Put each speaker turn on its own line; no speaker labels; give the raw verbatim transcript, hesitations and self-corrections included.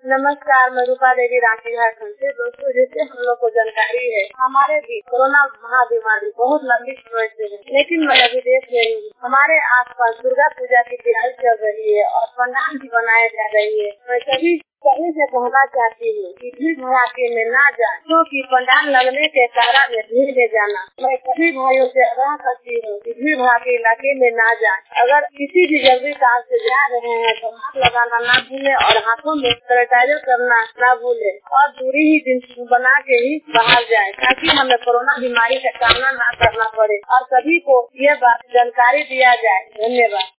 नमस्कार, मैं रूपा देवी रांची झारखंड से। दोस्तों, जैसे हम लोग को जानकारी है, हमारे भी कोरोना महाबीमारी बहुत लंबी समय से है, लेकिन मैं अभी देख रही हूँ हमारे आसपास दुर्गा पूजा की तैयारी चल रही है और पंडाल भी बनाए जा रही है। मैं सभी सभी से कहना चाहती हूँ कि भीड़ भड़ाके में ना जाए, क्योंकि पंडाल लगने के कारण में भीड़ में जाना। मैं सभी भाइयों से आग्रह करती हूँ कि भीड़ भड़ाके इलाके में ना जाए। अगर किसी भी जरूरी काम से जा रहे हैं तो मास्क लगाना ना भूले और हाथों में सैनिटाइजर करना ना भूले और दूरी ही दिन बना के ही बाहर जाए, ताकि हमें कोरोना बीमारी का सामना ना करना पड़े और सभी को यह बात जानकारी दिया जाए। धन्यवाद।